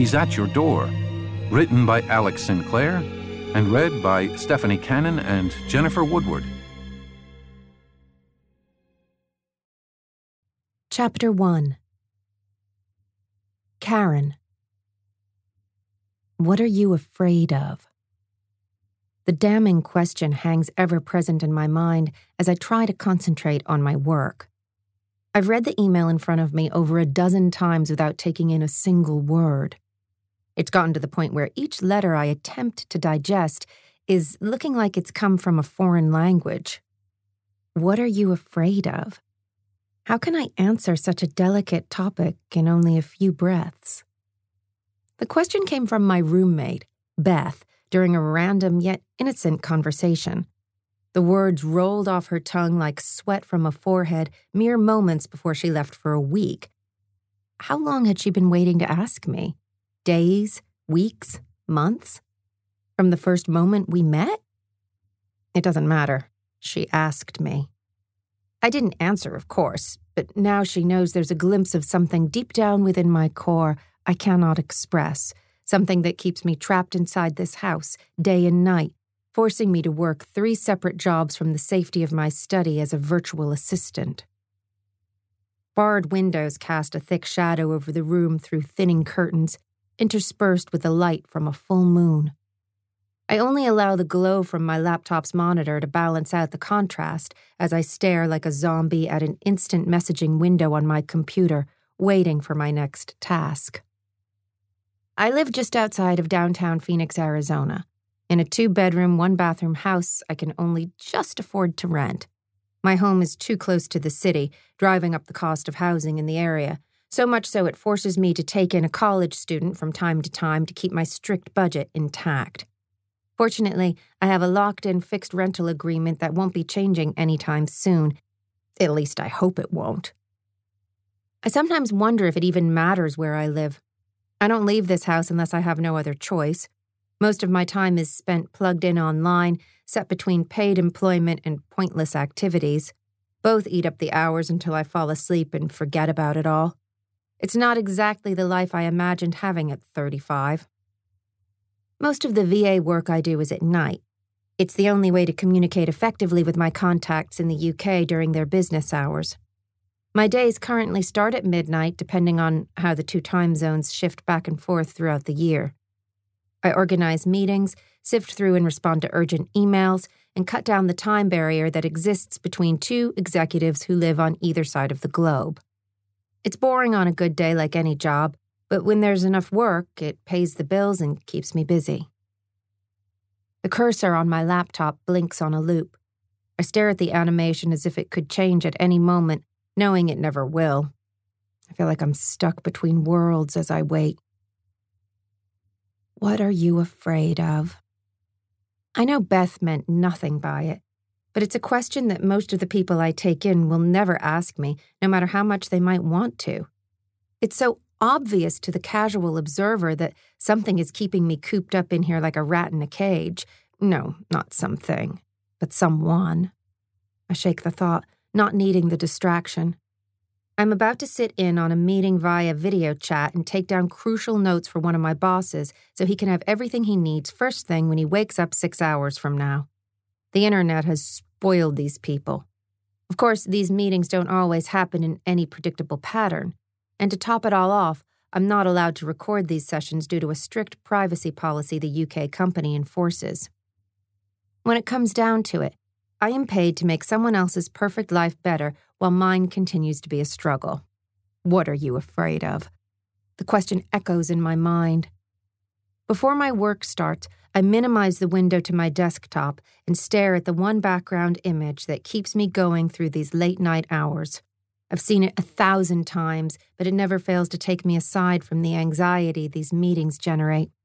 He's at Your Door, written by Alex Sinclair and read by Stephanie Cannon and Jennifer Woodward. Chapter 1. Karen. What are you afraid of? The damning question hangs ever present in my mind as I try to concentrate on my work. I've read the email in front of me over a dozen times without taking in a single word. It's gotten to the point where each letter I attempt to digest is looking like it's come from a foreign language. What are you afraid of? How can I answer such a delicate topic in only a few breaths? The question came from my roommate, Beth, during a random yet innocent conversation. The words rolled off her tongue like sweat from a forehead mere moments before she left for a week. How long had she been waiting to ask me? Days? Weeks? Months? From the first moment we met? It doesn't matter. She asked me. I didn't answer, of course, but now she knows there's a glimpse of something deep down within my core I cannot express, something that keeps me trapped inside this house, day and night, forcing me to work 3 separate jobs from the safety of my study as a virtual assistant. Barred windows cast a thick shadow over the room through thinning curtains, interspersed with the light from a full moon. I only allow the glow from my laptop's monitor to balance out the contrast as I stare like a zombie at an instant messaging window on my computer, waiting for my next task. I live just outside of downtown Phoenix, Arizona, in a 2-bedroom, 1-bathroom house I can only just afford to rent. My home is too close to the city, driving up the cost of housing in the area, so much so it forces me to take in a college student from time to time to keep my strict budget intact. Fortunately, I have a locked-in fixed rental agreement that won't be changing anytime soon. At least I hope it won't. I sometimes wonder if it even matters where I live. I don't leave this house unless I have no other choice. Most of my time is spent plugged in online, set between paid employment and pointless activities. Both eat up the hours until I fall asleep and forget about it all. It's not exactly the life I imagined having at 35. Most of the VA work I do is at night. It's the only way to communicate effectively with my contacts in the UK during their business hours. My days currently start at midnight, depending on how the 2 time zones shift back and forth throughout the year. I organize meetings, sift through and respond to urgent emails, and cut down the time barrier that exists between 2 executives who live on either side of the globe. It's boring on a good day like any job, but when there's enough work, it pays the bills and keeps me busy. The cursor on my laptop blinks on a loop. I stare at the animation as if it could change at any moment, knowing it never will. I feel like I'm stuck between worlds as I wait. What are you afraid of? I know Beth meant nothing by it, but it's a question that most of the people I take in will never ask me, no matter how much they might want to. It's so obvious to the casual observer that something is keeping me cooped up in here like a rat in a cage. No, not something, but someone. I shake the thought, not needing the distraction. I'm about to sit in on a meeting via video chat and take down crucial notes for one of my bosses so he can have everything he needs first thing when he wakes up 6 hours from now. The internet has spoiled these people. Of course, these meetings don't always happen in any predictable pattern. And to top it all off, I'm not allowed to record these sessions due to a strict privacy policy the UK company enforces. When it comes down to it, I am paid to make someone else's perfect life better while mine continues to be a struggle. What are you afraid of? The question echoes in my mind. Before my work starts, I minimize the window to my desktop and stare at the one background image that keeps me going through these late-night hours. I've seen it 1,000 times, but it never fails to take me aside from the anxiety these meetings generate.